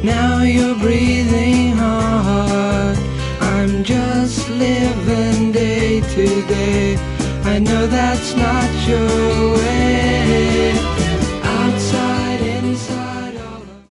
Now you're breathing hard. I'm just living day to day. I know that's not your way.